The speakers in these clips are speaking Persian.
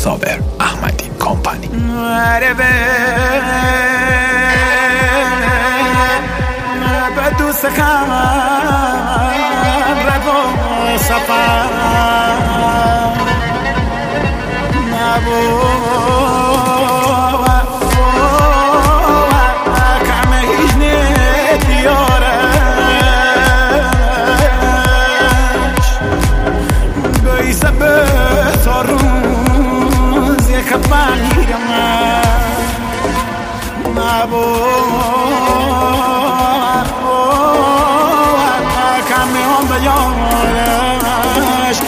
صابر احمدی کمپانی. دوست خم رگو سفر نبو کمه هیچ ندیارش بیسه به تا روز یک بمیرم نبو یارش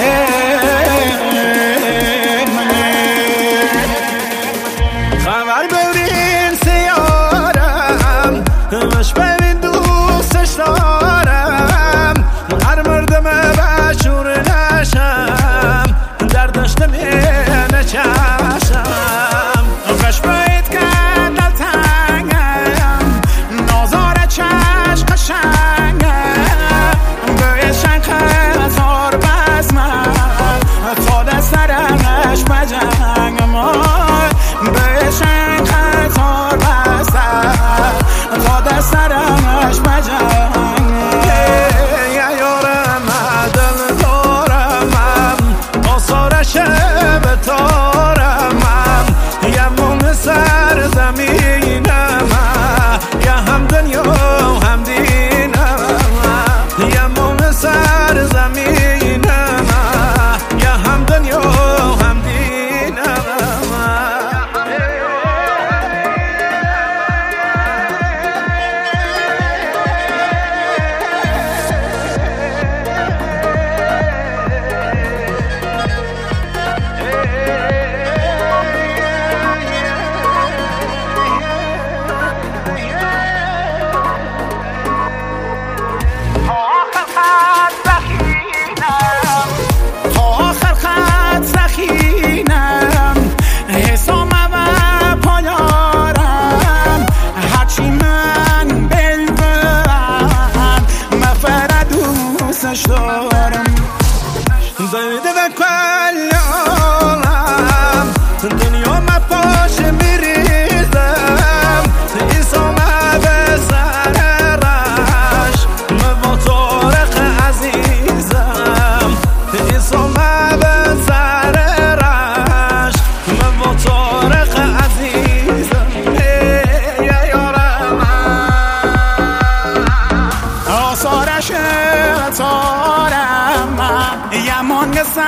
خبر ببین سیارم مش ببین دوستش دارم هر مردم بشور نشم در داشتم نچشم قش باید کن دلتنگم نازار چش قشنگم مجنگ ما بشن خطار بستر تا دسترمش مجنگ یا یارم دل دارم آثارش بتارم یمون سر زمینم یا هم دنیا هم دینم یمون سر زمینم یا هم دنیا دارم زیده و کل عالم دنیا مپاش میریزم ایسام به سر رش موتورق عزیزم ایسام به سر رش موتورق عزیزم یا یارم آثارش تارم یمان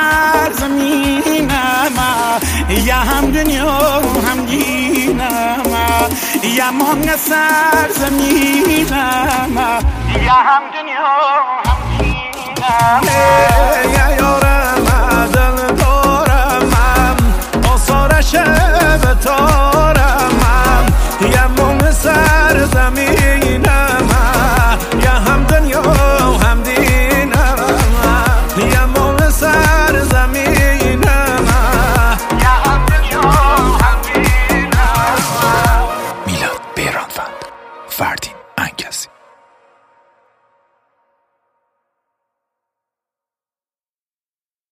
سرزمینم یا هم دنیا هم دینم یمان سرزمینم یا هم دنیا